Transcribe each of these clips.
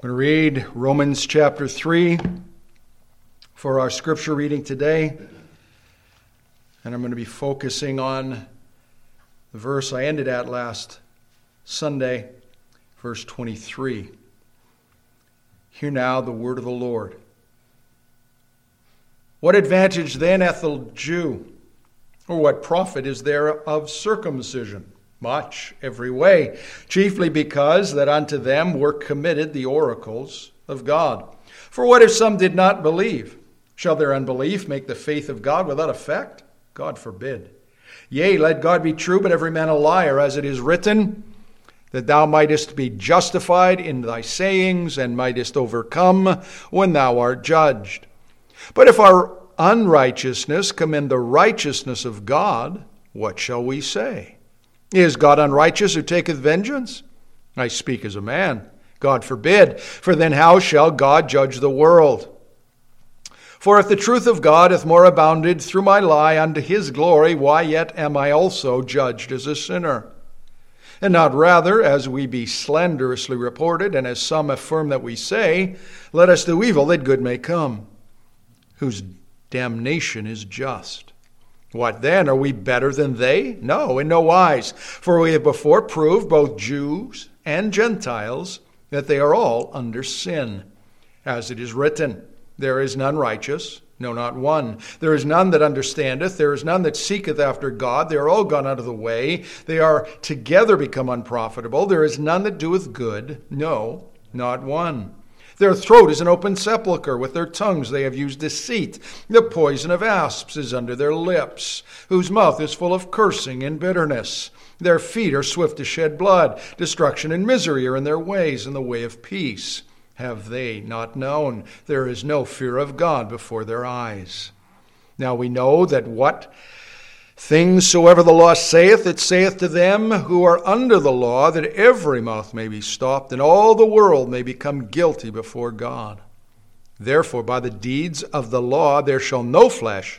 I'm going to read Romans chapter 3 for our scripture reading today. And I'm going to be focusing on the verse I ended at last Sunday, verse 23. Hear now the word of the Lord. What advantage then hath the Jew? Or what profit is there of circumcision? Much, every way, chiefly because that unto them were committed the oracles of God. For what if some did not believe? Shall their unbelief make the faith of God without effect? God forbid. Yea, let God be true, but every man a liar, as it is written, that thou mightest be justified in thy sayings, and mightest overcome when thou art judged. But if our unrighteousness commend the righteousness of God, what shall we say? Is God unrighteous who taketh vengeance? I speak as a man. God forbid. For then how shall God judge the world? For if the truth of God hath more abounded through my lie unto his glory, why yet am I also judged as a sinner? And not rather, as we be slanderously reported, and as some affirm that we say, let us do evil that good may come, whose damnation is just. What then? Are we better than they? No, in no wise. For we have before proved, both Jews and Gentiles, that they are all under sin. As it is written, there is none righteous, no, not one. There is none that understandeth. There is none that seeketh after God. They are all gone out of the way. They are together become unprofitable. There is none that doeth good, no, not one. Their throat is an open sepulchre. With their tongues they have used deceit. The poison of asps is under their lips, whose mouth is full of cursing and bitterness. Their feet are swift to shed blood. Destruction and misery are in their ways, and the way of peace have they not known. There is no fear of God before their eyes. Now we know that what things soever the law saith, it saith to them who are under the law, that every mouth may be stopped, and all the world may become guilty before God. Therefore, by the deeds of the law there shall no flesh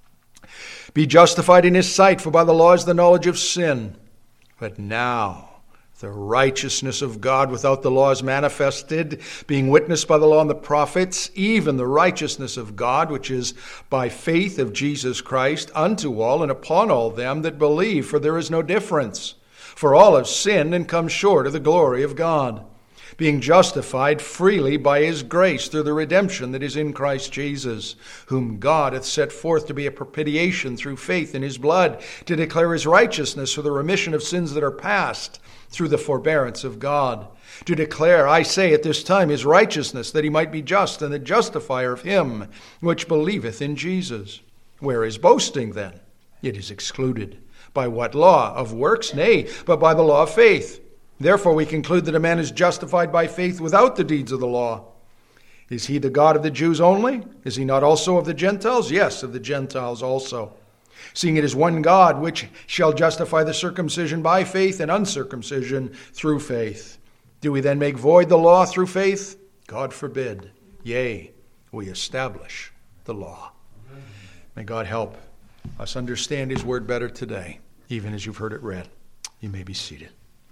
be justified in his sight, for by the law is the knowledge of sin. But now the righteousness of God without the law is manifested, being witnessed by the law and the prophets, even the righteousness of God, which is by faith of Jesus Christ, unto all and upon all them that believe. For there is no difference. For all have sinned and come short of the glory of God, being justified freely by his grace through the redemption that is in Christ Jesus, whom God hath set forth to be a propitiation through faith in his blood, to declare his righteousness for the remission of sins that are past, through the forbearance of God, to declare, I say at this time, his righteousness, that he might be just and the justifier of him which believeth in Jesus. Where is boasting then? It is excluded. By what law? Of works? Nay, but by the law of faith. Therefore we conclude that a man is justified by faith without the deeds of the law. Is he the God of the Jews only? Is he not also of the Gentiles? Yes, of the Gentiles also. Seeing it is one God, which shall justify the circumcision by faith and uncircumcision through faith. Do we then make void the law through faith? God forbid. Yea, we establish the law. May God help us understand his word better today, even as you've heard it read. You may be seated.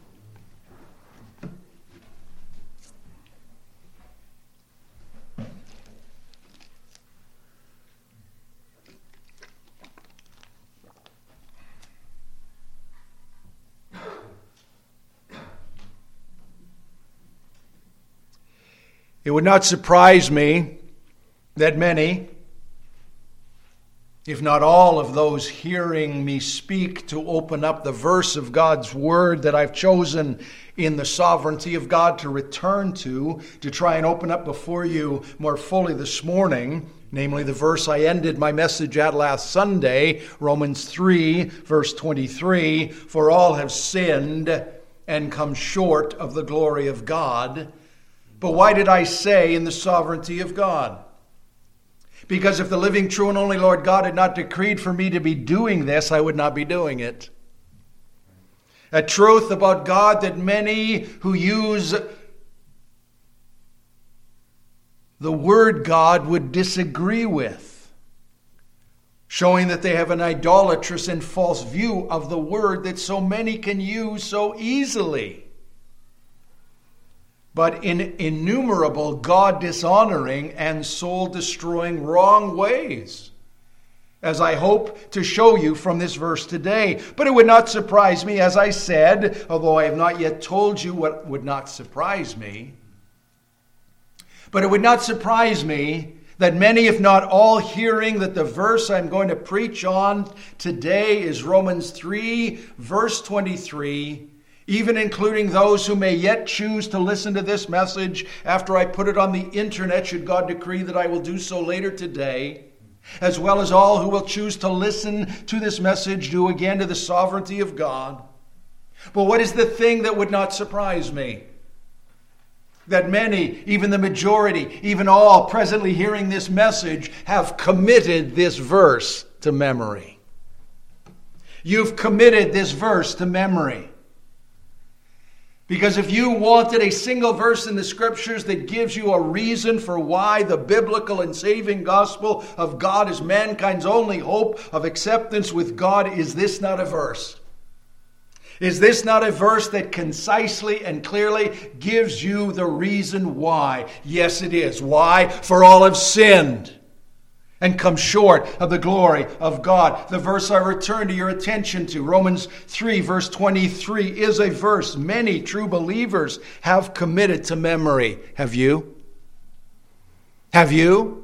It would not surprise me that many, if not all of those hearing me speak, to open up the verse of God's word that I've chosen in the sovereignty of God to return to try and open up before you more fully this morning, namely the verse I ended my message at last Sunday, Romans 3, verse 23, for all have sinned and come short of the glory of God. But why did I say in the sovereignty of God? Because if the living, true, and only Lord God had not decreed for me to be doing this, I would not be doing it. A truth about God that many who use the word God would disagree with, showing that they have an idolatrous and false view of the word that so many can use so easily. but in innumerable God-dishonoring and soul-destroying wrong ways, as I hope to show you from this verse today. But it would not surprise me, as I said, although I have not yet told you what would not surprise me, but it would not surprise me that many, if not all, hearing that the verse I'm going to preach on today is Romans 3, verse 23, even including those who may yet choose to listen to this message after I put it on the internet, should God decree that I will do so later today, as well as all who will choose to listen to this message due again to the sovereignty of God. But what is the thing that would not surprise me? That many, even the majority, even all presently hearing this message, have committed this verse to memory. You've committed this verse to memory. Because if you wanted a single verse in the Scriptures that gives you a reason for why the biblical and saving gospel of God is mankind's only hope of acceptance with God, is this not a verse? Is this not a verse that concisely and clearly gives you the reason why? Yes, it is. Why? For all have sinned and come short of the glory of God. The verse I return to your attention to, Romans 3, verse 23, is a verse many true believers have committed to memory. Have you? Have you?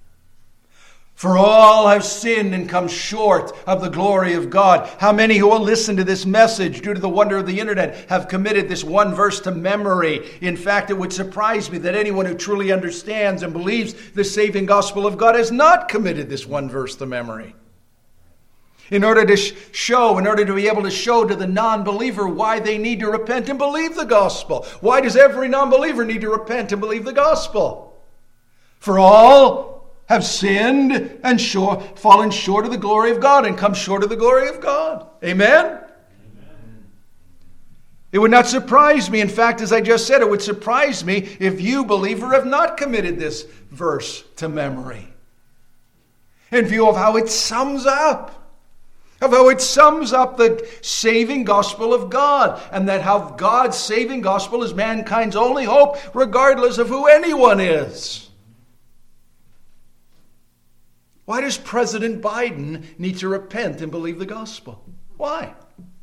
For all have sinned and come short of the glory of God. How many who will listen to this message due to the wonder of the internet have committed this one verse to memory? In fact, it would surprise me that anyone who truly understands and believes the saving gospel of God has not committed this one verse to memory. In order to be able to show to the non-believer why they need to repent and believe the gospel. Why does every non-believer need to repent and believe the gospel? For all have sinned and fallen short of the glory of God and come short of the glory of God. Amen? Amen? It would not surprise me. In fact, as I just said, it would surprise me if you, believer, have not committed this verse to memory. In view of how it sums up. Of how it sums up the saving gospel of God. And that how God's saving gospel is mankind's only hope, regardless of who anyone is. Why does President Biden need to repent and believe the gospel? Why?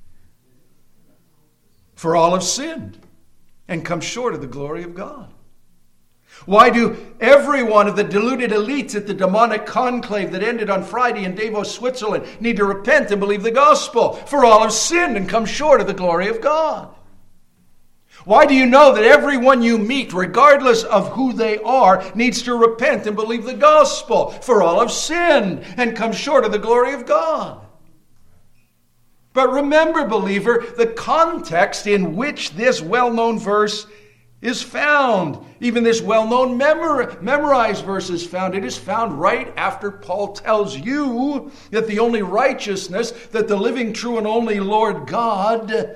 For all have sinned and come short of the glory of God. Why do every one of the deluded elites at the demonic conclave that ended on Friday in Davos, Switzerland, need to repent and believe the gospel? For all have sinned and come short of the glory of God. Why do you know that everyone you meet, regardless of who they are, needs to repent and believe the gospel? For all have sinned and come short of the glory of God. But remember, believer, the context in which this well-known verse is found. Even this well-known memorized verse is found. It is found right after Paul tells you that the only righteousness that the living, true, and only Lord God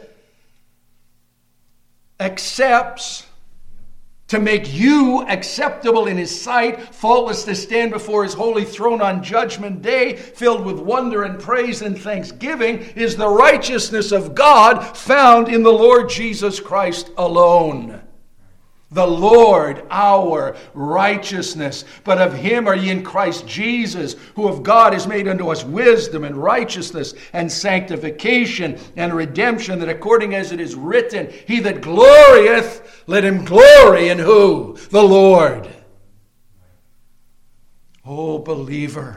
accepts to make you acceptable in his sight, faultless to stand before his holy throne on judgment day, filled with wonder and praise and thanksgiving, is the righteousness of God found in the Lord Jesus Christ alone. The Lord, our righteousness. But of him are ye in Christ Jesus, who of God is made unto us wisdom and righteousness and sanctification and redemption, that according as it is written, he that glorieth, let him glory in who? The Lord. Oh, believer,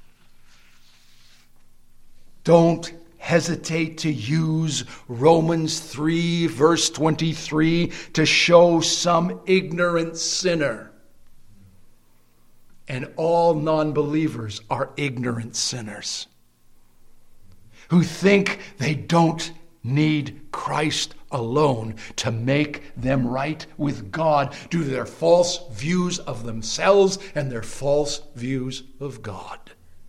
don't hesitate to use Romans 3 verse 23 to show some ignorant sinner. And all non-believers are ignorant sinners who think they don't need Christ alone to make them right with God due to their false views of themselves and their false views of God.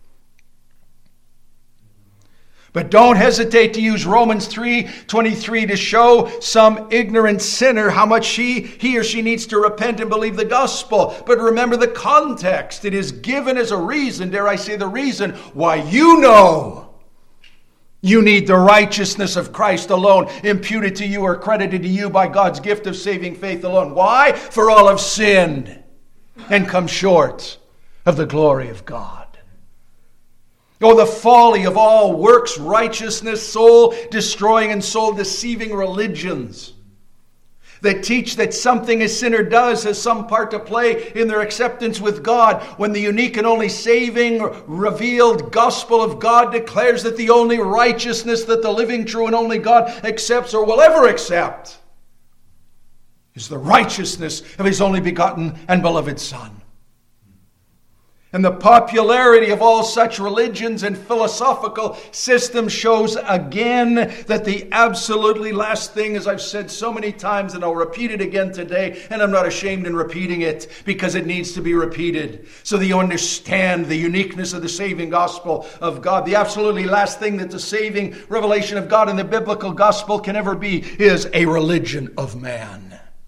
But don't hesitate to use Romans 3:23 to show some ignorant sinner how much he or she needs to repent and believe the gospel. But remember the context. It is given as a reason, dare I say the reason, why you know You need the righteousness of Christ alone, imputed to you or credited to you by God's gift of saving faith alone. Why? For all have sinned and come short of the glory of God. Oh, the folly of all works righteousness, soul-destroying and soul-deceiving religions that teach that something a sinner does has some part to play in their acceptance with God, when the unique and only saving, revealed gospel of God declares that the only righteousness that the living, true, and only God accepts or will ever accept is the righteousness of His only begotten and beloved Son. And the popularity of all such religions and philosophical systems shows again that the absolutely last thing, as I've said so many times, and I'll repeat it again today, and I'm not ashamed in repeating it because it needs to be repeated so that you understand the uniqueness of the saving gospel of God. The absolutely last thing that the saving revelation of God in the biblical gospel can ever be is a religion of man.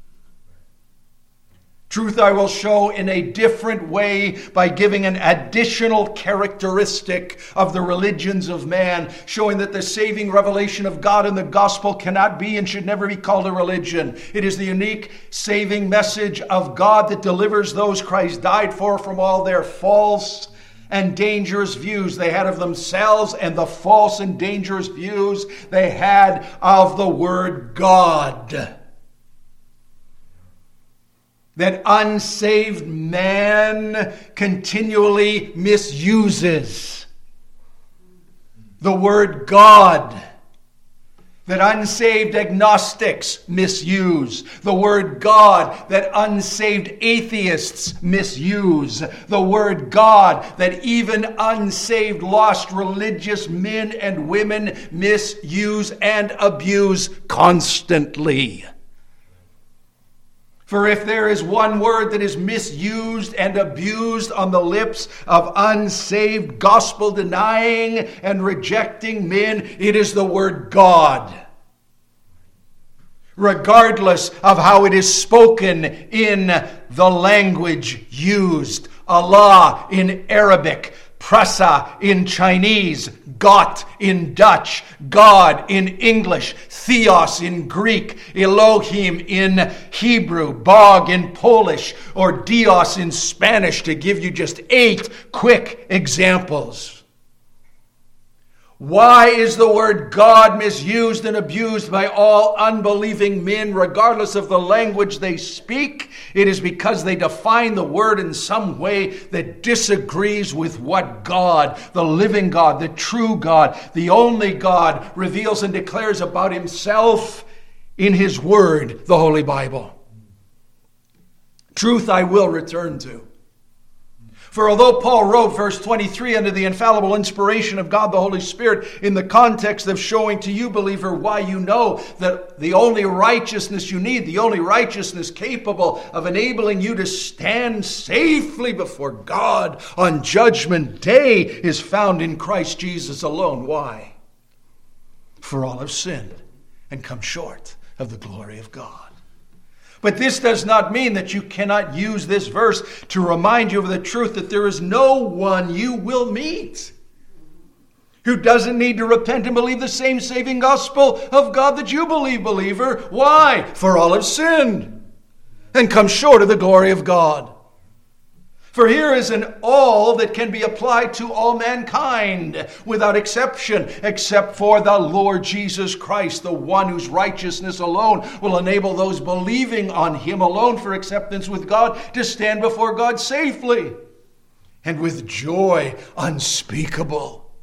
Truth I will show in a different way by giving an additional characteristic of the religions of man, showing that the saving revelation of God in the gospel cannot be and should never be called a religion. It is the unique saving message of God that delivers those Christ died for from all their false and dangerous views they had of themselves and the false and dangerous views they had of the Word God. That unsaved man continually misuses the word God. That unsaved agnostics misuse the word God. That unsaved atheists misuse the word God. That even unsaved, lost religious men and women misuse and abuse constantly. For if there is one word that is misused and abused on the lips of unsaved, gospel-denying and rejecting men, it is the word God. Regardless of how it is spoken in the language used. Allah in Arabic, Prasa in Chinese, Gott in Dutch, God in English, Theos in Greek, Elohim in Hebrew, Bog in Polish, or Dios in Spanish, to give you just 8 quick examples. Why is the word God misused and abused by all unbelieving men, regardless of the language they speak? It is because they define the word in some way that disagrees with what God, the living God, the true God, the only God, reveals and declares about Himself in His Word, the Holy Bible. Truth I will return to. For although Paul wrote verse 23 under the infallible inspiration of God the Holy Spirit in the context of showing to you, believer, why you know that the only righteousness you need, the only righteousness capable of enabling you to stand safely before God on Judgment Day is found in Christ Jesus alone. Why? For all have sinned and come short of the glory of God. But this does not mean that you cannot use this verse to remind you of the truth that there is no one you will meet who doesn't need to repent and believe the same saving gospel of God that you believe, believer. Why? For all have sinned and come short of the glory of God. For here is an all that can be applied to all mankind without exception, except for the Lord Jesus Christ, the one whose righteousness alone will enable those believing on Him alone for acceptance with God to stand before God safely and with joy unspeakable,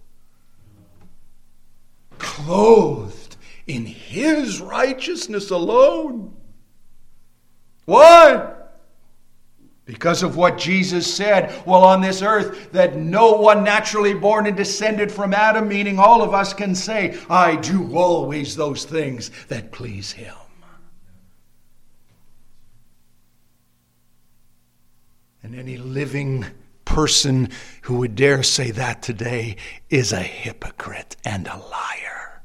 clothed in His righteousness alone. Why? Because of what Jesus said while on this earth, that no one naturally born and descended from Adam, meaning all of us, can say, I do always those things that please Him. And any living person who would dare say that today is a hypocrite and a liar.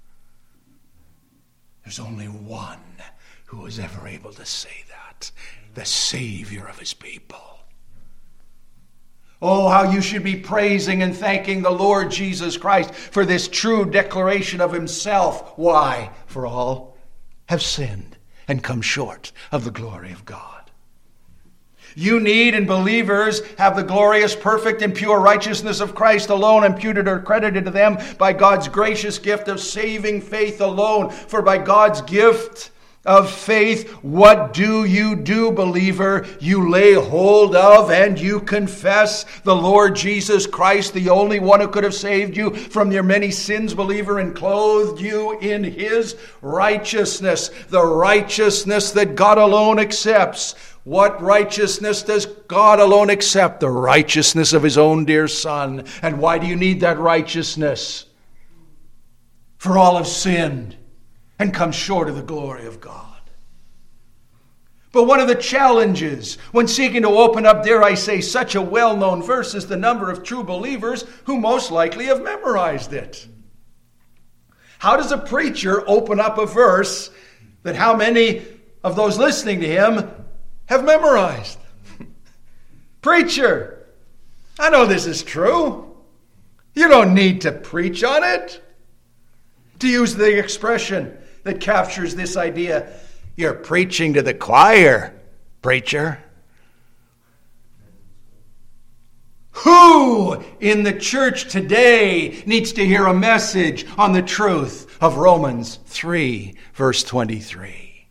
There's only one who was ever able to say that. The Savior of His people. Oh, how you should be praising and thanking the Lord Jesus Christ for this true declaration of himself. Why? For all have sinned and come short of the glory of God. You need, and believers have the glorious, perfect, and pure righteousness of Christ alone imputed or credited to them by God's gracious gift of saving faith alone. For by God's gift of faith, what do you do, believer? You lay hold of and you confess the Lord Jesus Christ, the only one who could have saved you from your many sins, believer, and clothed you in his righteousness, the righteousness that God alone accepts. What righteousness does God alone accept? The righteousness of his own dear Son. And why do you need that righteousness? For all have sinned and come short of the glory of God. But one of the challenges when seeking to open up, dare I say, such a well-known verse is the number of true believers who most likely have memorized it. How does a preacher open up a verse that how many of those listening to him have memorized? Preacher, I know this is true. You don't need to preach on it. To use the expression that captures this idea, you're preaching to the choir, preacher. Who in the church today needs to hear a message on the truth of Romans 3, verse 23?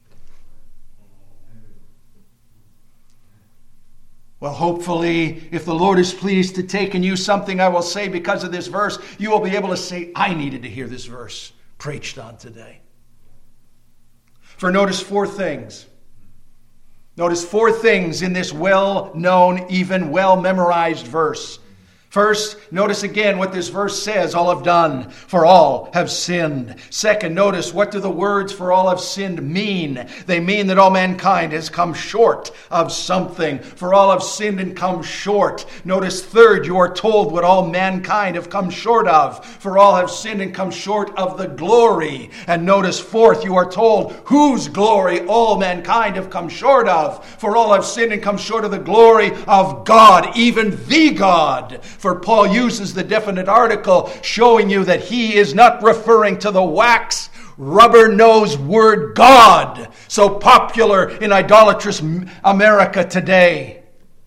Well, hopefully, if the Lord is pleased to take and use something I will say because of this verse, you will be able to say, I needed to hear this verse preached on today. For notice four things. Notice four things in this well-known, even well-memorized verse. First, notice again what this verse says, all have done, for all have sinned. Second, notice what do the words for all have sinned mean? They mean that all mankind has come short of something. For all have sinned and come short. Notice third, you are told what all mankind have come short of. For all have sinned and come short of the glory. And notice fourth, you are told whose glory all mankind have come short of. For all have sinned and come short of the glory of God, even the God. For Paul uses the definite article showing you that he is not referring to the wax rubber-nosed word God, so popular in idolatrous America today,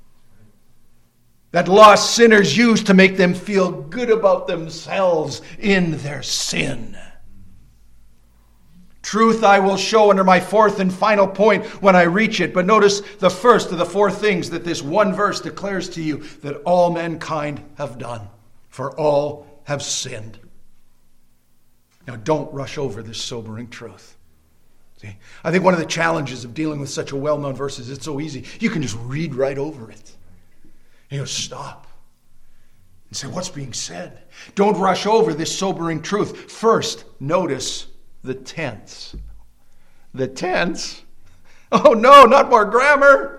that lost sinners use to make them feel good about themselves in their sin. Truth I will show under my fourth and final point when I reach it. But notice the first of the four things that this one verse declares to you, that all mankind have done, for all have sinned. Now don't rush over this sobering truth. See, I think one of the challenges of dealing with such a well-known verse is it's so easy. You can just read right over it. And you'll stop and say, what's being said? Don't rush over this sobering truth. First, notice the tense. The tense? Oh no, not more grammar.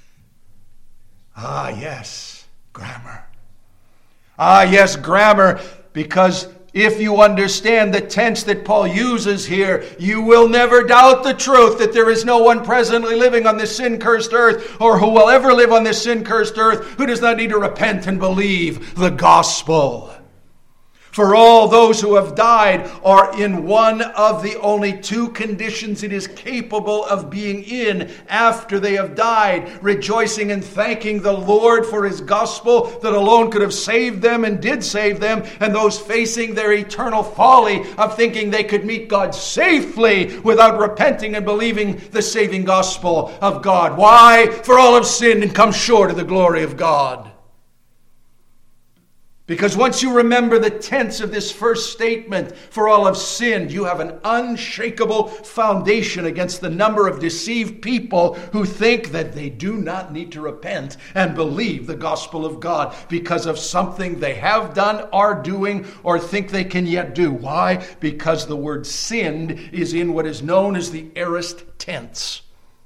Ah, yes, grammar. Ah, yes, grammar, because if you understand the tense that Paul uses here, you will never doubt the truth that there is no one presently living on this sin-cursed earth, or who will ever live on this sin-cursed earth, who does not need to repent and believe the gospel. For all those who have died are in one of the only two conditions it is capable of being in after they have died, rejoicing and thanking the Lord for his gospel that alone could have saved them and did save them, and those facing their eternal folly of thinking they could meet God safely without repenting and believing the saving gospel of God. Why? For all have sinned and come short of the glory of God. Because once you remember the tense of this first statement, for all have sinned, you have an unshakable foundation against the number of deceived people who think that they do not need to repent and believe the gospel of God because of something they have done, are doing, or think they can yet do. Why? Because the word sinned is in what is known as the aorist tense.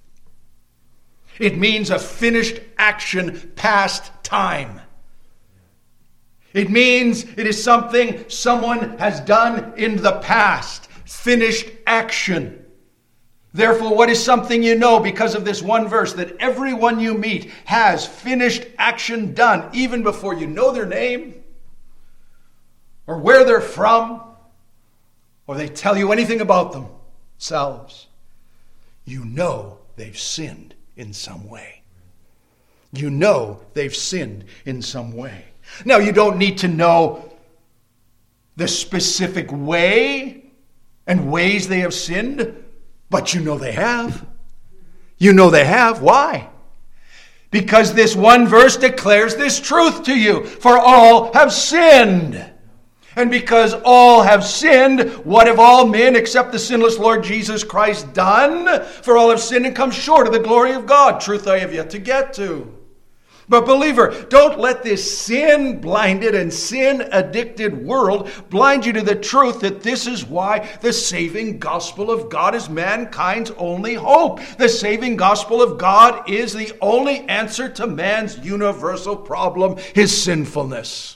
It means a finished action past time. It means it is something someone has done in the past. Finished action. Therefore, what is something you know because of this one verse? That everyone you meet has finished action done, even before you know their name, or where they're from, or they tell you anything about themselves. You know they've sinned in some way. You know they've sinned in some way. Now, you don't need to know the specific way and ways they have sinned, but you know they have. You know they have. Why? Because this one verse declares this truth to you. For all have sinned. And because all have sinned, what have all men except the sinless Lord Jesus Christ done? For all have sinned and come short of the glory of God. Truth I have yet to get to. But believer, don't let this sin-blinded and sin-addicted world blind you to the truth that this is why the saving gospel of God is mankind's only hope. The saving gospel of God is the only answer to man's universal problem, his sinfulness.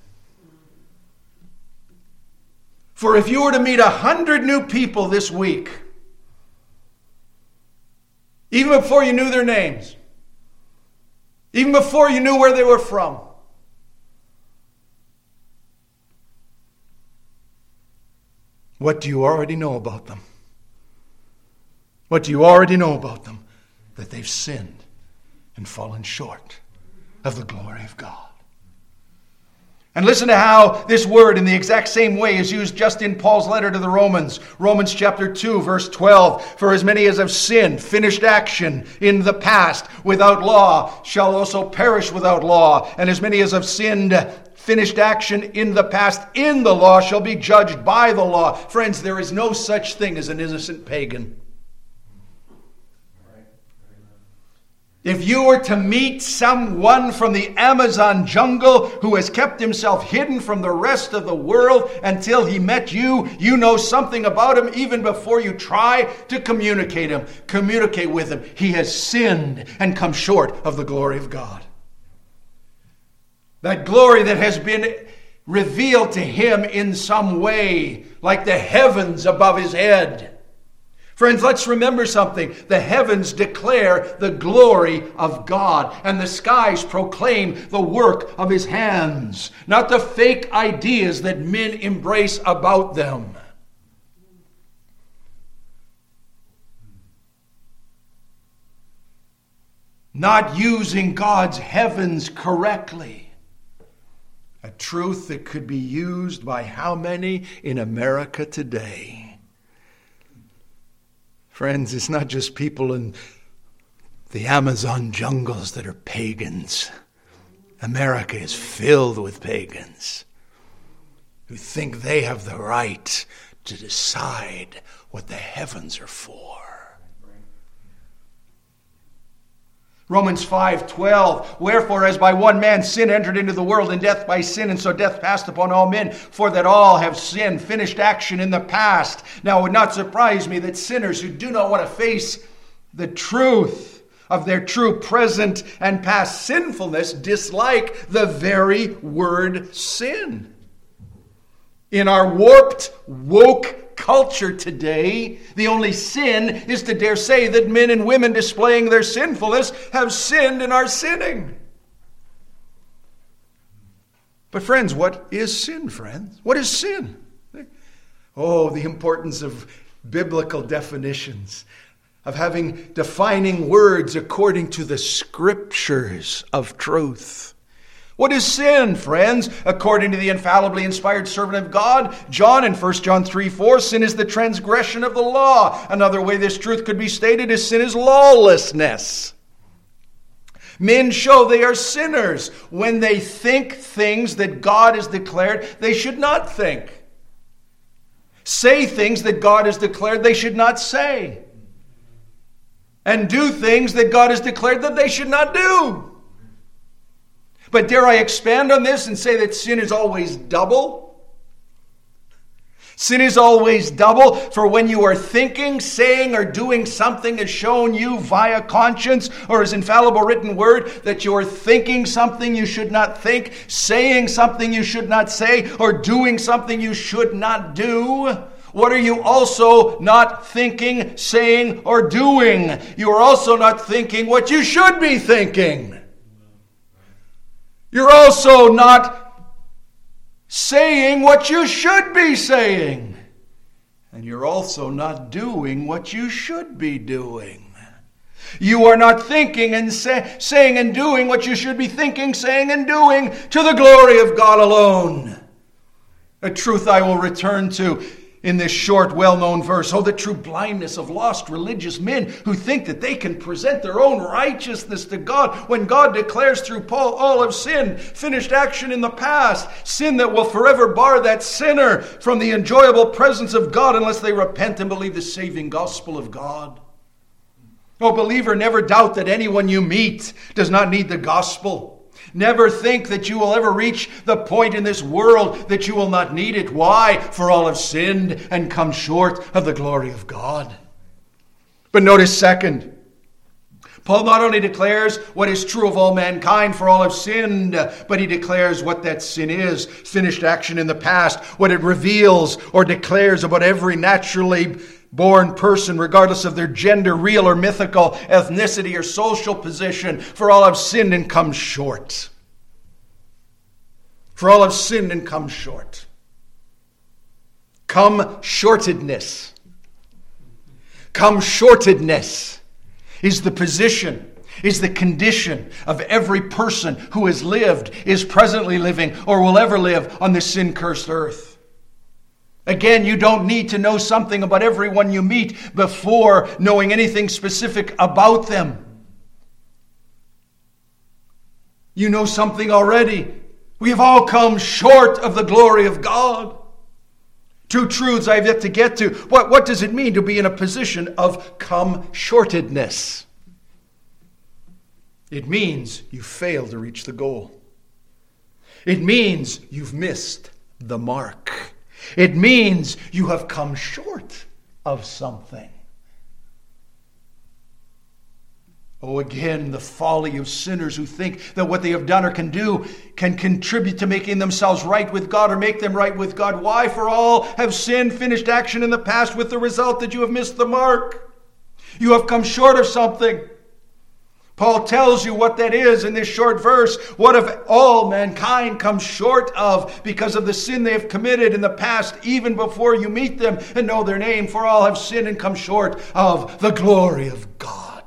For if you were to meet 100 new people this week, even before you knew their names, even before you knew where they were from, what do you already know about them? What do you already know about them? That they've sinned and fallen short of the glory of God. And listen to how this word in the exact same way is used just in Paul's letter to the Romans. Romans chapter 2, verse 12. For as many as have sinned, finished action in the past without law, shall also perish without law. And as many as have sinned, finished action in the past in the law, shall be judged by the law. Friends, there is no such thing as an innocent pagan. If you were to meet someone from the Amazon jungle who has kept himself hidden from the rest of the world until he met you, you know something about him even before you try to communicate with him. He has sinned and come short of the glory of God. That glory that has been revealed to him in some way, like the heavens above his head. Friends, let's remember something. The heavens declare the glory of God, and the skies proclaim the work of his hands, not the fake ideas that men embrace about them. Not using God's heavens correctly. A truth that could be used by how many in America today? Friends, it's not just people in the Amazon jungles that are pagans. America is filled with pagans who think they have the right to decide what the heavens are for. Romans 5:12, wherefore as by one man sin entered into the world, and death by sin, and so death passed upon all men, for that all have sinned. Finished action in the past. Now it would not surprise me that sinners who do not want to face the truth of their true present and past sinfulness dislike the very word sin. In our warped, woke culture today, the only sin is to dare say that men and women displaying their sinfulness have sinned and are sinning. But friends, what is sin, friends? What is sin? Oh, the importance of biblical definitions, of having defining words according to the scriptures of truth. What is sin, friends? According to the infallibly inspired servant of God, John, in 1 John 3:4, sin is the transgression of the law. Another way this truth could be stated is sin is lawlessness. Men show they are sinners when they think things that God has declared they should not think. Say things that God has declared they should not say. And do things that God has declared that they should not do. But dare I expand on this and say that sin is always double? Sin is always double, for when you are thinking, saying, or doing something has shown you via conscience or his infallible written word that you are thinking something you should not think, saying something you should not say, or doing something you should not do. What are you also not thinking, saying, or doing? You are also not thinking what you should be thinking. You're also not saying what you should be saying. And you're also not doing what you should be doing. You are not thinking and saying and doing what you should be thinking, saying, and doing to the glory of God alone. A truth I will return to in this short, well-known verse. Oh, the true blindness of lost religious men who think that they can present their own righteousness to God when God declares through Paul, all have sinned, finished action in the past, sin that will forever bar that sinner from the enjoyable presence of God unless they repent and believe the saving gospel of God. Oh, believer, never doubt that anyone you meet does not need the gospel. Never think that you will ever reach the point in this world that you will not need it. Why? For all have sinned and come short of the glory of God. But notice second, Paul not only declares what is true of all mankind, for all have sinned, but he declares what that sin is, finished action in the past, what it reveals or declares about every naturally born person, regardless of their gender, real or mythical, ethnicity or social position. For all have sinned and come short. For all have sinned and come short. Come shortedness. Come shortedness is the position, is the condition of every person who has lived, is presently living, or will ever live on this sin-cursed earth. Again, you don't need to know something about everyone you meet before knowing anything specific about them. You know something already. We have all come short of the glory of God. Two truths I've yet to get to. What does it mean to be in a position of come shortedness? It means you failed to reach the goal. It means you've missed the mark. It means you have come short of something. Oh, again, the folly of sinners who think that what they have done or can do can contribute to making themselves right with God or make them right with God. Why? For all have sinned, finished action in the past, with the result that you have missed the mark. You have come short of something. Paul tells you what that is in this short verse. What have all mankind come short of because of the sin they have committed in the past, even before you meet them and know their name? For all have sinned and come short of the glory of God.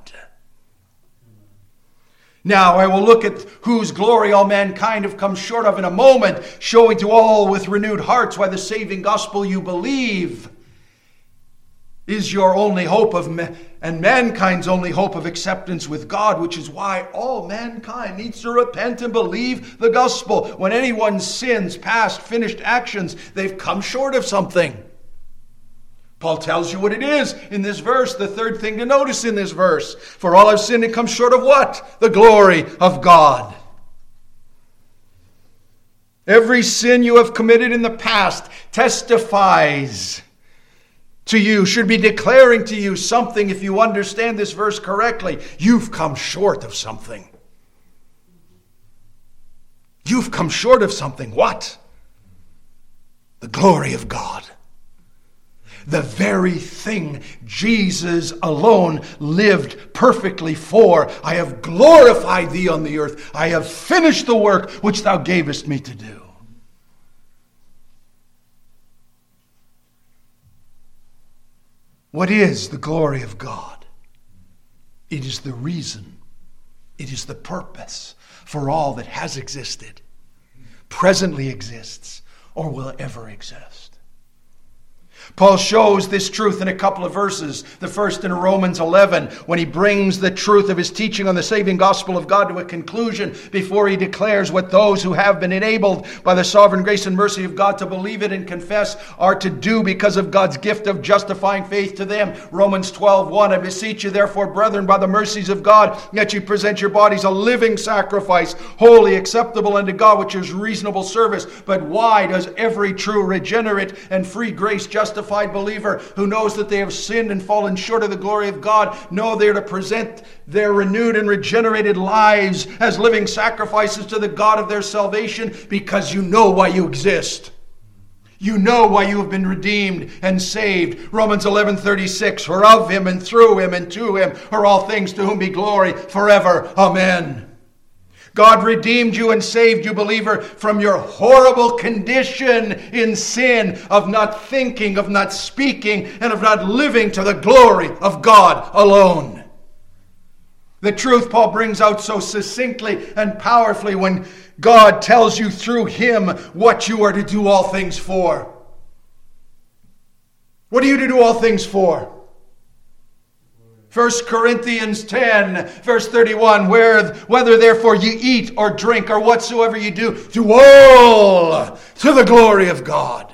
Now, I will look at whose glory all mankind have come short of in a moment, showing to all with renewed hearts why the saving gospel you believe is your only hope of and mankind's only hope of acceptance with God, which is why all mankind needs to repent and believe the gospel. When anyone sins, past, finished actions, they've come short of something. Paul tells you what it is in this verse, the third thing to notice in this verse. For all have sinned and come short of what? The glory of God. Every sin you have committed in the past testifies to you, should be declaring to you something. If you understand this verse correctly, you've come short of something. You've come short of something. What? The glory of God. The very thing Jesus alone lived perfectly for. I have glorified thee on the earth. I have finished the work which thou gavest me to do. What is the glory of God? It is the reason, it is the purpose for all that has existed, presently exists, or will ever exist. Paul shows this truth in a couple of verses. The first in Romans 11, when he brings the truth of his teaching on the saving gospel of God to a conclusion before he declares what those who have been enabled by the sovereign grace and mercy of God to believe it and confess are to do because of God's gift of justifying faith to them. Romans 12:1, I beseech you therefore, brethren, by the mercies of God, that you present your bodies a living sacrifice, holy, acceptable unto God, which is reasonable service. But why does every true, regenerate, and free grace justified believer who knows that they have sinned and fallen short of the glory of God know they're to present their renewed and regenerated lives as living sacrifices to the God of their salvation? Because you know why you exist. You know why you have been redeemed and saved. Romans 11:36, for of him and through him and to him are all things, to whom be glory forever. Amen. God redeemed you and saved you, believer, from your horrible condition in sin of not thinking, of not speaking, and of not living to the glory of God alone. The truth Paul brings out so succinctly and powerfully when God tells you through him what you are to do all things for. What are you to do all things for? 1 Corinthians 10, verse 31, whether therefore you eat or drink or whatsoever you do all to the glory of God.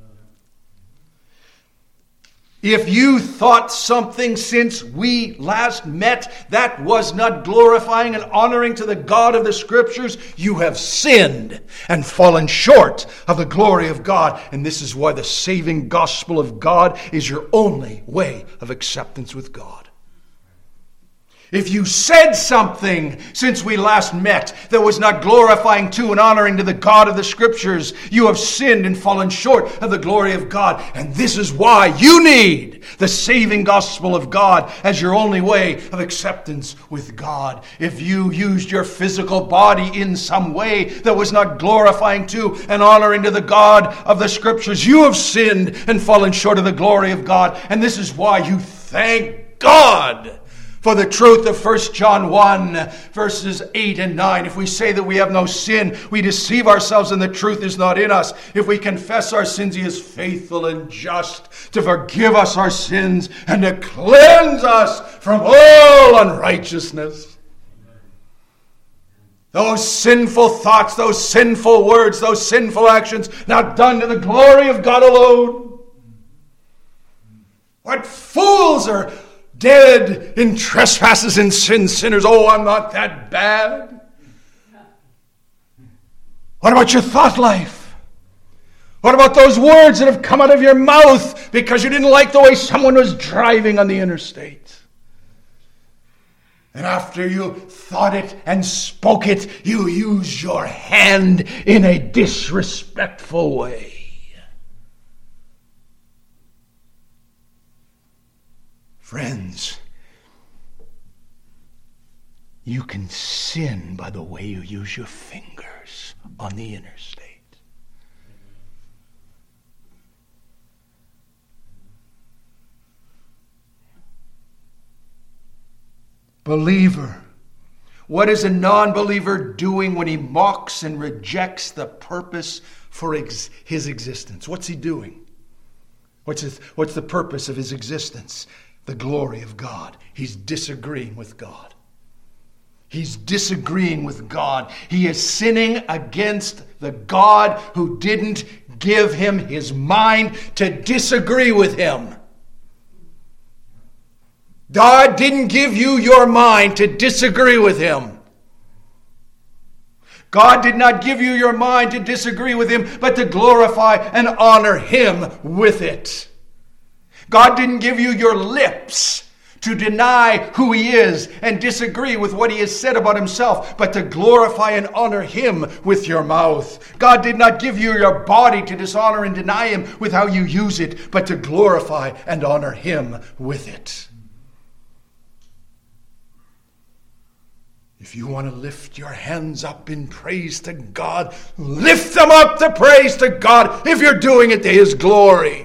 If you thought something since we last met that was not glorifying and honoring to the God of the Scriptures, you have sinned and fallen short of the glory of God. And this is why the saving gospel of God is your only way of acceptance with God. If you said something since we last met that was not glorifying to and honoring to the God of the Scriptures, you have sinned and fallen short of the glory of God. And this is why you need the saving gospel of God as your only way of acceptance with God. If you used your physical body in some way that was not glorifying to and honoring to the God of the Scriptures, you have sinned and fallen short of the glory of God. And this is why you thank God for the truth of 1 John 1, verses 8 and 9. If we say that we have no sin, we deceive ourselves and the truth is not in us. If we confess our sins, he is faithful and just to forgive us our sins and to cleanse us from all unrighteousness. Those sinful thoughts, those sinful words, those sinful actions, not done to the glory of God alone. What fools are dead in trespasses and sin, sinners. Oh, I'm not that bad. What about your thought life? What about those words that have come out of your mouth because you didn't like the way someone was driving on the interstate? And after you thought it and spoke it, you used your hand in a disrespectful way. Friends, you can sin by the way you use your fingers on the interstate. Believer, what is a non-believer doing when he mocks and rejects the purpose for his existence? What's he doing? What's the purpose of his existence? The glory of God. He's disagreeing with God. He's disagreeing with God. He is sinning against the God who didn't give him his mind to disagree with him. God didn't give you your mind to disagree with him. God did not give you your mind to disagree with him, but to glorify and honor him with it. God didn't give you your lips to deny who he is and disagree with what he has said about himself, but to glorify and honor him with your mouth. God did not give you your body to dishonor and deny him with how you use it, but to glorify and honor him with it. If you want to lift your hands up in praise to God, lift them up to praise to God if you're doing it to his glory.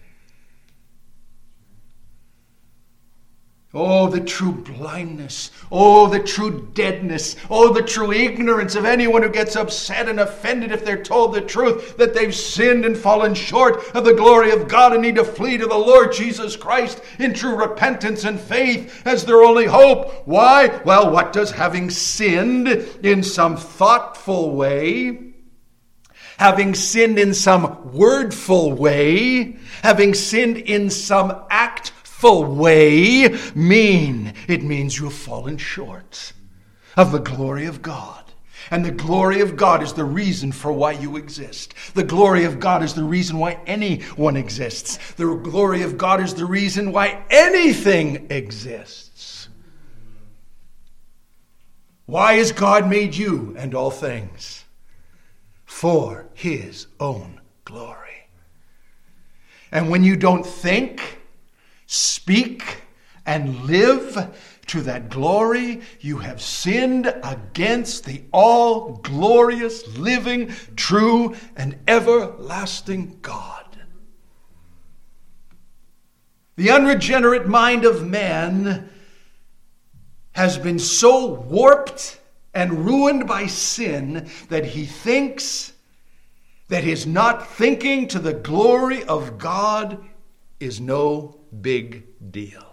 Oh, the true blindness. Oh, the true deadness. Oh, the true ignorance of anyone who gets upset and offended if they're told the truth that they've sinned and fallen short of the glory of God and need to flee to the Lord Jesus Christ in true repentance and faith as their only hope. Why? Well, what does having sinned in some thoughtful way, having sinned in some wordful way, having sinned in some actful way mean? It means you have fallen short of the glory of God. And the glory of God is the reason for why you exist. The glory of God is the reason why anyone exists. The glory of God is the reason why anything exists. Why has God made you and all things? For his own glory. And when you don't think, speak, and live to that glory, you have sinned against the all-glorious, living, true, and everlasting God. The unregenerate mind of man has been so warped and ruined by sin that he thinks that his not thinking to the glory of God is no big deal.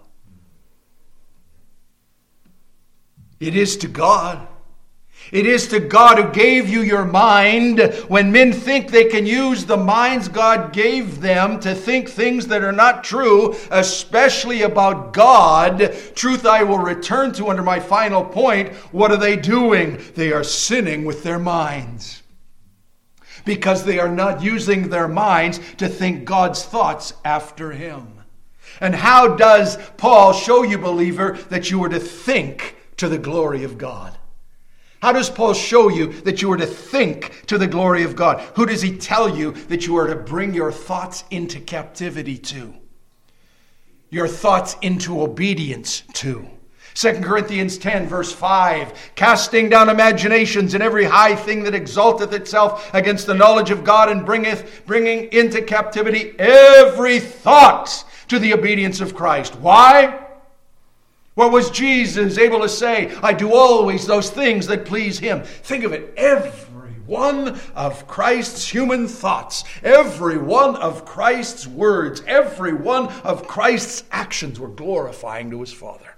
It is to God. It is to God who gave you your mind. When men think they can use the minds God gave them to think things that are not true, especially about God, truth I will return to under my final point. What are they doing? They are sinning with their minds, because they are not using their minds to think God's thoughts after Him. And how does Paul show you, believer, that you are to think to the glory of God? How does Paul show you that you are to think to the glory of God? Who does he tell you that you are to bring your thoughts into captivity to? Your thoughts into obedience to? 2 Corinthians 10, verse 5, casting down imaginations and every high thing that exalteth itself against the knowledge of God, and bringing into captivity every thought to the obedience of Christ. Why? What was Jesus able to say? I do always those things that please Him. Think of it. Every one of Christ's human thoughts, every one of Christ's words, every one of Christ's actions were glorifying to His Father.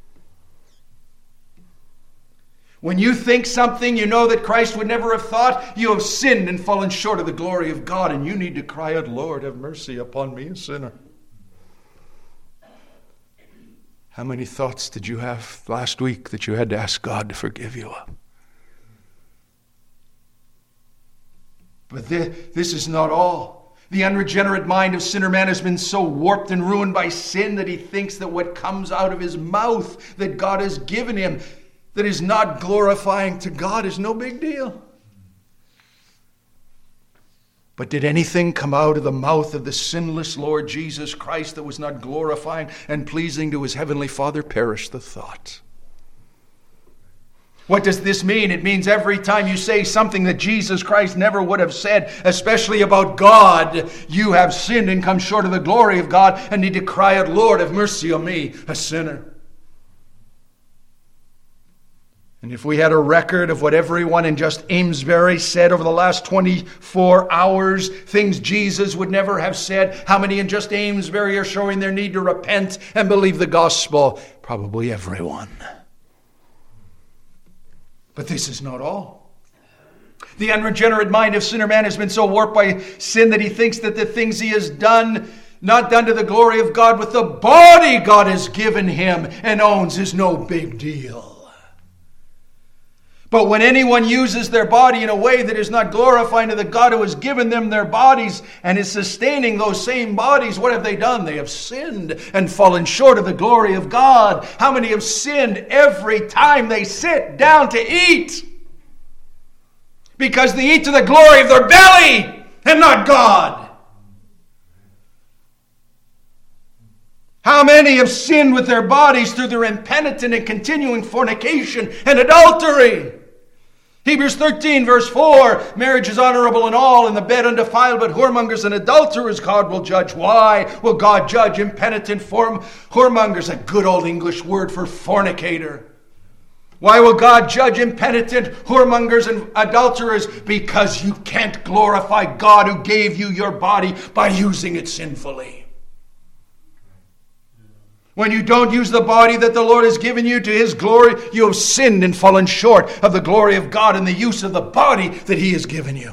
When you think something you know that Christ would never have thought, you have sinned and fallen short of the glory of God, and you need to cry out, Lord, have mercy upon me, a sinner. How many thoughts did you have last week that you had to ask God to forgive you of? But this is not all. The unregenerate mind of sinner man has been so warped and ruined by sin that he thinks that what comes out of his mouth that God has given him that is not glorifying to God is no big deal. But did anything come out of the mouth of the sinless Lord Jesus Christ that was not glorifying and pleasing to His heavenly Father? Perish the thought. What does this mean? It means every time you say something that Jesus Christ never would have said, especially about God, you have sinned and come short of the glory of God and need to cry out, Lord, have mercy on me, a sinner. And if we had a record of what everyone in just Amesbury said over the last 24 hours, things Jesus would never have said, how many in just Amesbury are showing their need to repent and believe the gospel? Probably everyone. But this is not all. The unregenerate mind of sinner man has been so warped by sin that he thinks that the things he has done, not done to the glory of God with the body God has given him and owns, is no big deal. But when anyone uses their body in a way that is not glorifying to the God who has given them their bodies and is sustaining those same bodies, what have they done? They have sinned and fallen short of the glory of God. How many have sinned every time they sit down to eat? Because they eat to the glory of their belly and not God. How many have sinned with their bodies through their impenitent and continuing fornication and adultery? Hebrews 13, verse 4, marriage is honorable in all, and the bed undefiled, but whoremongers and adulterers God will judge. Why will God judge impenitent whoremongers? A good old English word for fornicator. Why will God judge impenitent whoremongers and adulterers? Because you can't glorify God who gave you your body by using it sinfully. When you don't use the body that the Lord has given you to His glory, you have sinned and fallen short of the glory of God in the use of the body that He has given you.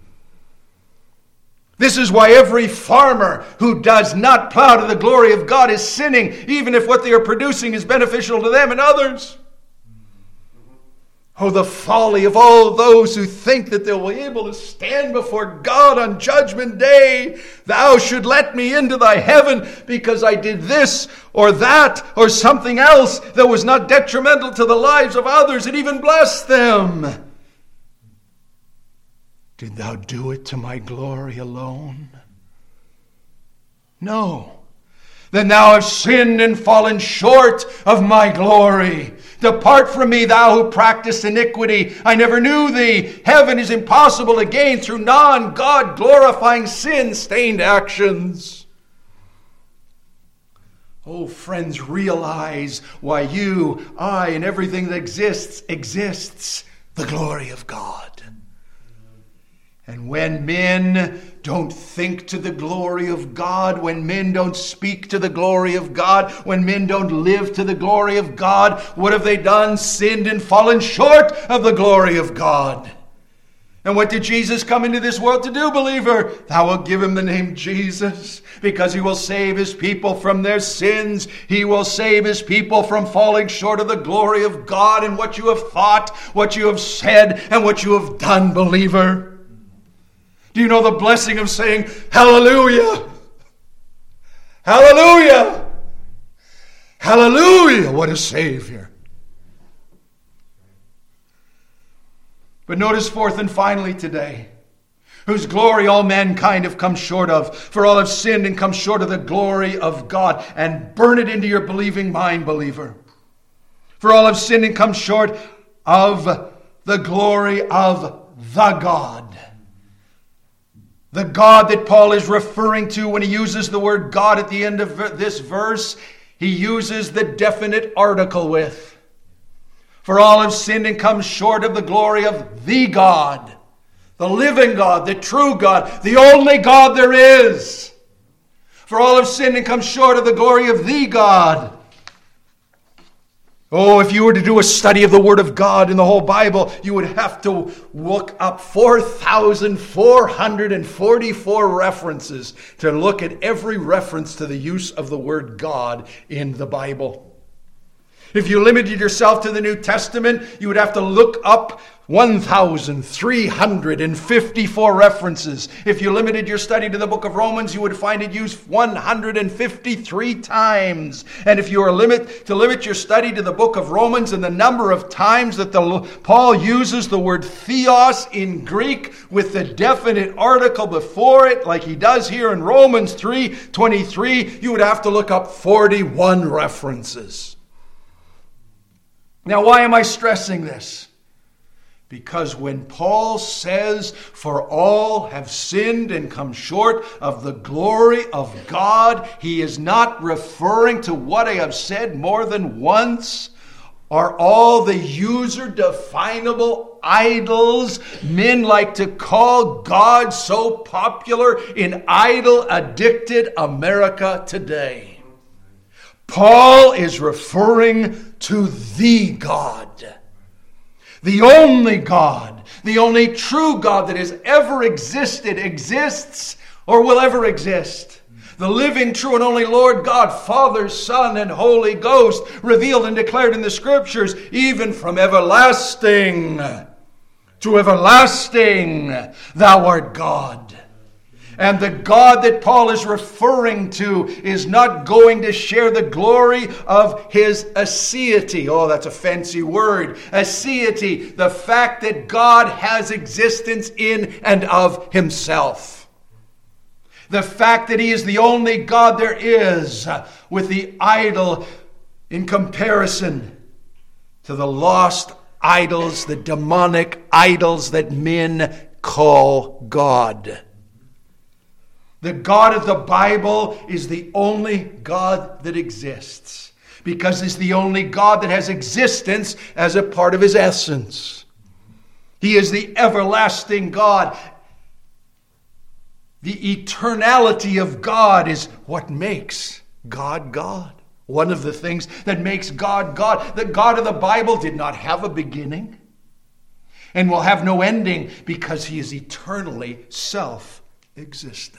This is why every farmer who does not plow to the glory of God is sinning, even if what they are producing is beneficial to them and others. Oh, the folly of all those who think that they'll be able to stand before God on Judgment Day. Thou should let me into thy heaven because I did this or that or something else that was not detrimental to the lives of others and even blessed them. Did thou do it to my glory alone? No. Then thou hast sinned and fallen short of my glory. Depart from me, thou who practice iniquity. I never knew thee. Heaven is impossible to gain through non-God glorifying sin-stained actions. Oh, friends, realize why you, I, and everything that exists the glory of God. And when men don't think to the glory of God, when men don't speak to the glory of God, when men don't live to the glory of God, what have they done? Sinned and fallen short of the glory of God. And what did Jesus come into this world to do, believer? Thou wilt give him the name Jesus, because he will save his people from their sins. He will save his people from falling short of the glory of God in what you have thought, what you have said, and what you have done, believer. Do you know the blessing of saying, hallelujah? Hallelujah! Hallelujah! What a Savior. But notice fourth and finally today, whose glory all mankind have come short of. For all have sinned and come short of the glory of God. And burn it into your believing mind, believer. For all have sinned and come short of the glory of the God. The God that Paul is referring to when he uses the word God at the end of this verse, he uses the definite article with. For all have sinned and come short of the glory of the God, the living God, the true God, the only God there is. For all have sinned and come short of the glory of the God. Oh, if you were to do a study of the Word of God in the whole Bible, you would have to look up 4,444 references to look at every reference to the use of the word God in the Bible. If you limited yourself to the New Testament, you would have to look up 1,354 references. If you limited your study to the book of Romans, you would find it used 153 times. And if you were to limit your study to the book of Romans and the number of times that Paul uses the word theos in Greek with the definite article before it, like he does here in Romans 3:23, you would have to look up 41 references. Now, why am I stressing this? Because when Paul says, for all have sinned and come short of the glory of God, he is not referring to what I have said more than once. Are all the user-definable idols men like to call God so popular in idol-addicted America today? Paul is referring to the God. The only God, the only true God that has ever existed, exists, or will ever exist. The living, true, and only Lord God, Father, Son, and Holy Ghost, revealed and declared in the Scriptures, even from everlasting to everlasting, thou art God. And the God that Paul is referring to is not going to share the glory of his aseity. Oh, that's a fancy word. Aseity, the fact that God has existence in and of himself. The fact that he is the only God there is, with the idol in comparison to the lost idols, the demonic idols that men call God. The God of the Bible is the only God that exists, because he's the only God that has existence as a part of his essence. He is the everlasting God. The eternality of God is what makes God God. One of the things that makes God God. The God of the Bible did not have a beginning and will have no ending, because he is eternally self-existent.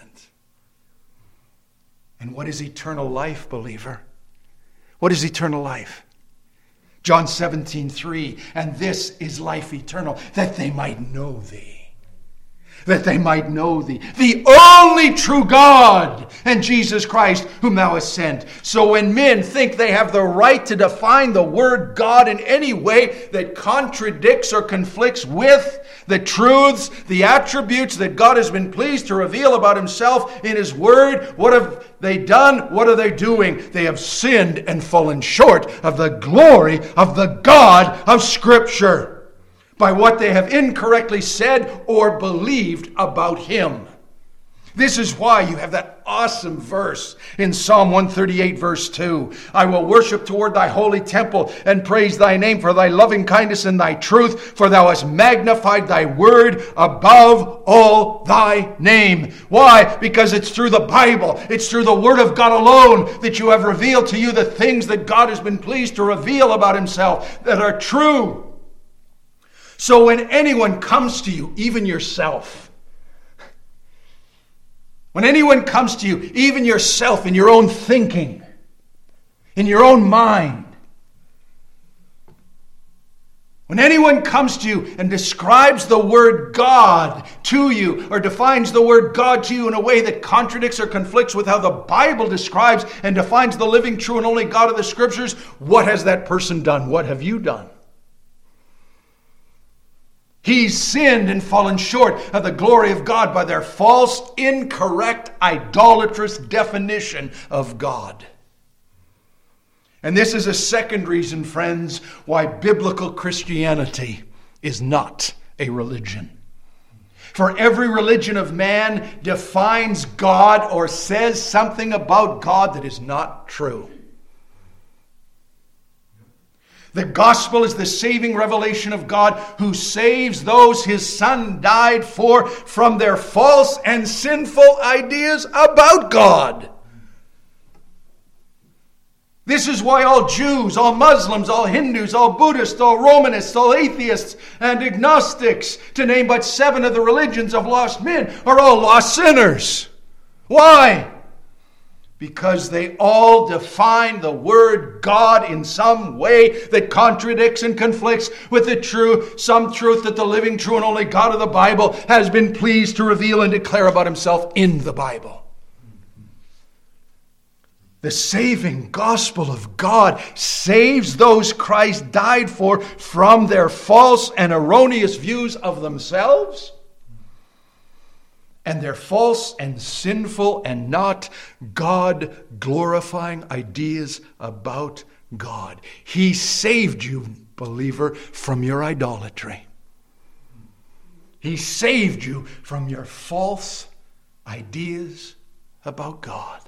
And what is eternal life, believer? What is eternal life? John 17:3, and this is life eternal, that they might know thee. That they might know thee, the only true God, and Jesus Christ, whom thou hast sent. So when men think they have the right to define the word God in any way that contradicts or conflicts with the truths, the attributes that God has been pleased to reveal about himself in his word. What have they done? What are they doing? They have sinned and fallen short of the glory of the God of Scripture by what they have incorrectly said or believed about him. This is why you have that awesome verse in Psalm 138, verse 2. I will worship toward thy holy temple and praise thy name for thy loving kindness and thy truth, for thou hast magnified thy word above all thy name. Why? Because it's through the Bible, it's through the word of God alone that you have revealed to you the things that God has been pleased to reveal about himself that are true. So when anyone comes to you, even yourself, when anyone comes to you, even yourself, in your own thinking, in your own mind, when anyone comes to you and describes the word God to you, or defines the word God to you in a way that contradicts or conflicts with how the Bible describes and defines the living, true, and only God of the Scriptures, what has that person done? What have you done? He's sinned and fallen short of the glory of God by their false, incorrect, idolatrous definition of God. And this is a second reason, friends, why biblical Christianity is not a religion. For every religion of man defines God or says something about God that is not true. The gospel is the saving revelation of God who saves those his Son died for from their false and sinful ideas about God. This is why all Jews, all Muslims, all Hindus, all Buddhists, all Romanists, all atheists and agnostics, to name but 7 of the religions of lost men, are all lost sinners. Why? Because they all define the word God in some way that contradicts and conflicts with some truth that the living, true, and only God of the Bible has been pleased to reveal and declare about himself in the Bible. The saving gospel of God saves those Christ died for from their false and erroneous views of themselves and their false and sinful and not God-glorifying ideas about God. He saved you, believer, from your idolatry. He saved you from your false ideas about God.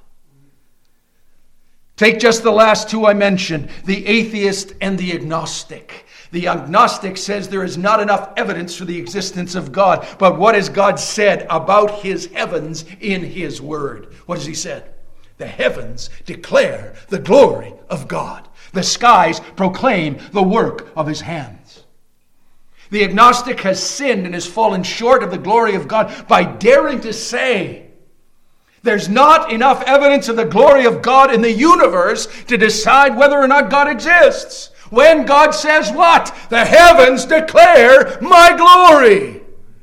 Take just the last 2 I mentioned, the atheist and the agnostic. The agnostic says there is not enough evidence for the existence of God. But what has God said about his heavens in his word? What has he said? The heavens declare the glory of God. The skies proclaim the work of his hands. The agnostic has sinned and has fallen short of the glory of God by daring to say there's not enough evidence of the glory of God in the universe to decide whether or not God exists. When God says what? The heavens declare my glory.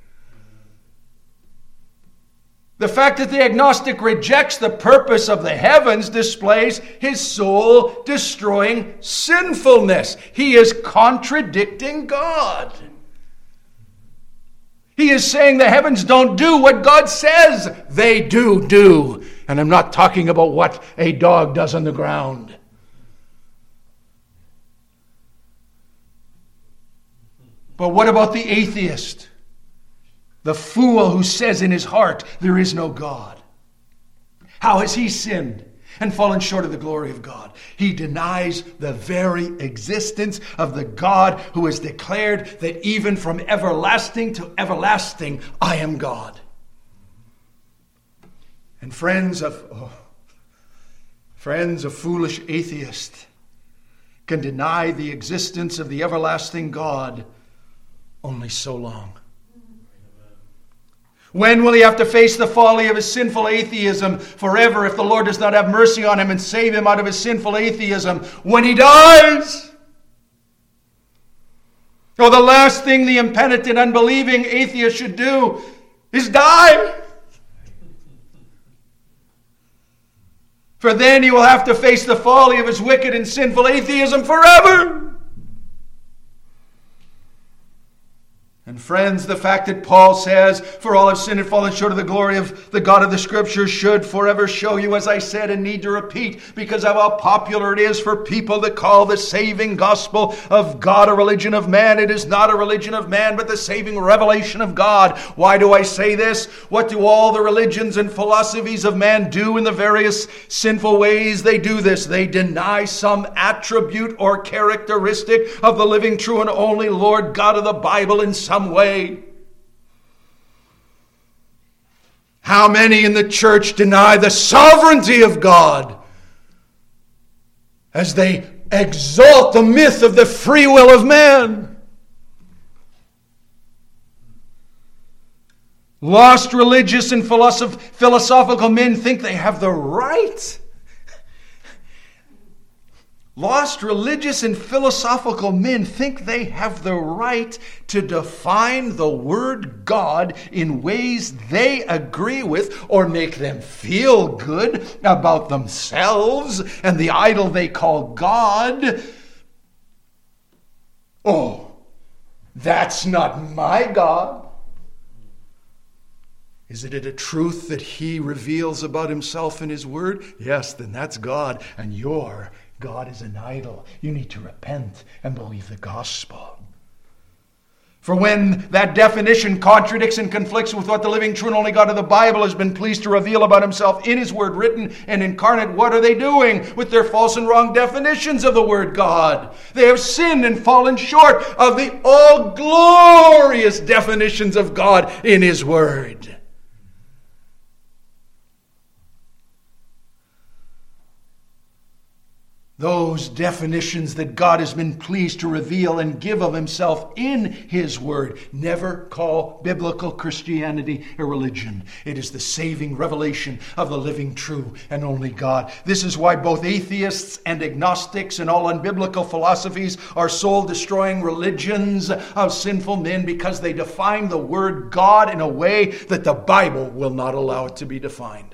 The fact that the agnostic rejects the purpose of the heavens displays his soul-destroying sinfulness. He is contradicting God. He is saying the heavens don't do what God says they do. And I'm not talking about what a dog does on the ground. But what about the atheist? The fool who says in his heart there is no God. How has he sinned and fallen short of the glory of God? He denies the very existence of the God who has declared that even from everlasting to everlasting, I am God. And friends, a foolish atheist can deny the existence of the everlasting God only so long. When will he have to face the folly of his sinful atheism forever if the Lord does not have mercy on him and save him out of his sinful atheism? When he dies! Oh, the last thing the impenitent, unbelieving atheist should do is die. For then he will have to face the folly of his wicked and sinful atheism forever. And And friends, the fact that Paul says, for all have sinned and fallen short of the glory of the God of the Scriptures should forever show you, as I said and need to repeat, because of how popular it is for people to call the saving gospel of God a religion of man. It is not a religion of man, but the saving revelation of God. Why do I say this? What do all the religions and philosophies of man do in the various sinful ways they do this? They deny some attribute or characteristic of the living, true, and only Lord God of the Bible in some way. How many in the church deny the sovereignty of God as they exalt the myth of the free will of man? Lost religious and philosophical men think they have the right. Lost religious and philosophical men think they have the right to define the word God in ways they agree with or make them feel good about themselves and the idol they call God. Oh, that's not my God. Isn't it a truth that he reveals about himself in his word? Yes, then that's God, and your God is an idol. You need to repent and believe the gospel. For when that definition contradicts and conflicts with what the living, true, and only God of the Bible has been pleased to reveal about himself in his word written and incarnate, what are they doing with their false and wrong definitions of the word God? They have sinned and fallen short of the all-glorious definitions of God in his word. Those definitions that God has been pleased to reveal and give of himself in his word never call biblical Christianity a religion. It is the saving revelation of the living, true, and only God. This is why both atheists and agnostics and all unbiblical philosophies are soul-destroying religions of sinful men, because they define the word God in a way that the Bible will not allow it to be defined.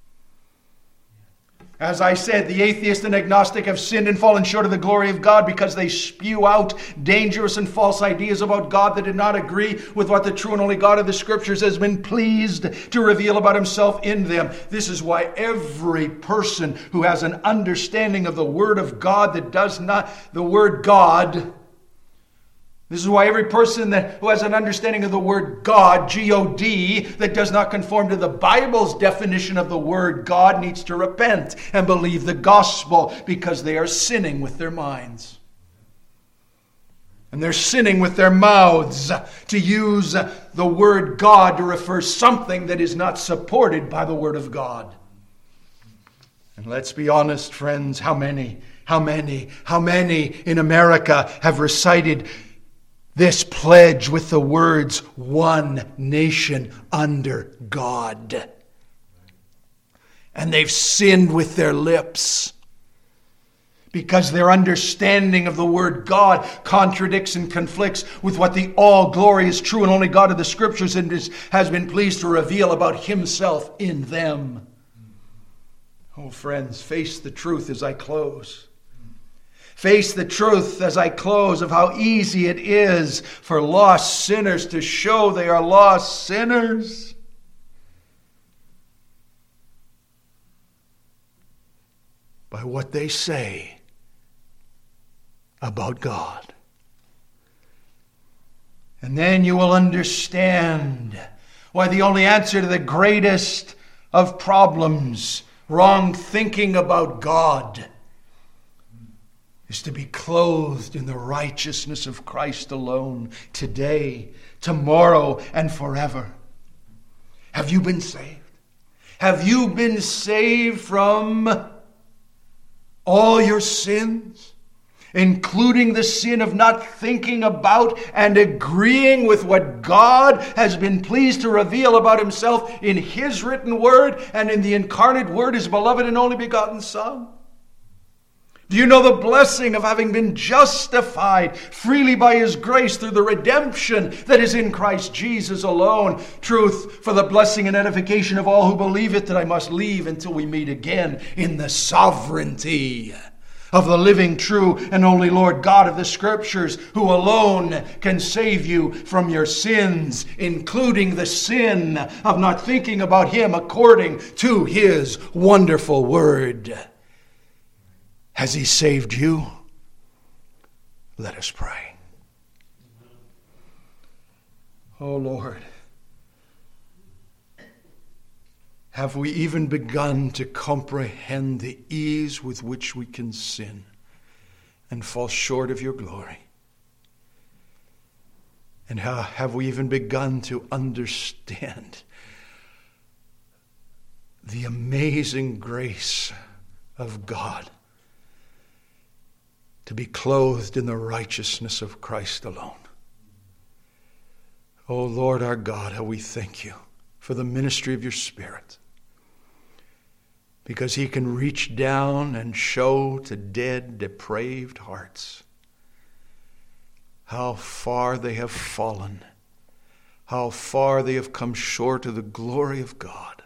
As I said, the atheist and agnostic have sinned and fallen short of the glory of God because they spew out dangerous and false ideas about God that did not agree with what the true and only God of the Scriptures has been pleased to reveal about himself in them. This is why every person who has an understanding of the Word of God that does not, the word God, this is why every person who has an understanding of the word God, G-O-D, that does not conform to the Bible's definition of the word God needs to repent and believe the gospel, because they are sinning with their minds. And they're sinning with their mouths to use the word God to refer something that is not supported by the word of God. And let's be honest, friends, how many in America have recited this pledge with the words, one nation under God? And they've sinned with their lips because their understanding of the word God contradicts and conflicts with what the all-glorious, true, and only God of the Scriptures has been pleased to reveal about himself in them. Oh, friends, face the truth as I close. Face the truth as I close of how easy it is for lost sinners to show they are lost sinners. By what they say about God. And then you will understand why the only answer to the greatest of problems, wrong thinking about God, is to be clothed in the righteousness of Christ alone, today, tomorrow, and forever. Have you been saved? Have you been saved from all your sins, including the sin of not thinking about and agreeing with what God has been pleased to reveal about himself in his written word and in the incarnate word, his beloved and only begotten Son? Do you know the blessing of having been justified freely by his grace through the redemption that is in Christ Jesus alone? Truth, for the blessing and edification of all who believe it, that I must leave until we meet again in the sovereignty of the living, true, and only Lord God of the Scriptures, who alone can save you from your sins, including the sin of not thinking about Him according to His wonderful word. Has He saved you? Let us pray. Oh Lord, have we even begun to comprehend the ease with which we can sin and fall short of your glory? And how have we even begun to understand the amazing grace of God to be clothed in the righteousness of Christ alone? Oh Lord our God, how we thank you for the ministry of your Spirit, because He can reach down and show to dead, depraved hearts how far they have fallen, how far they have come short of the glory of God,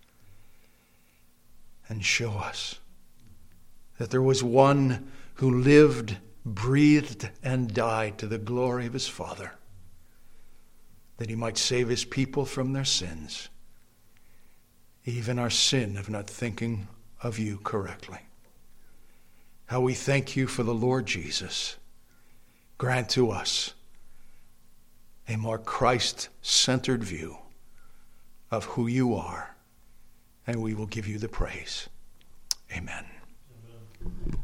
and show us that there was one who lived, breathed, and died to the glory of His Father, that He might save His people from their sins, even our sin of not thinking of you correctly. How we thank you for the Lord Jesus. Grant to us a more Christ-centered view of who you are, and we will give you the praise. Amen.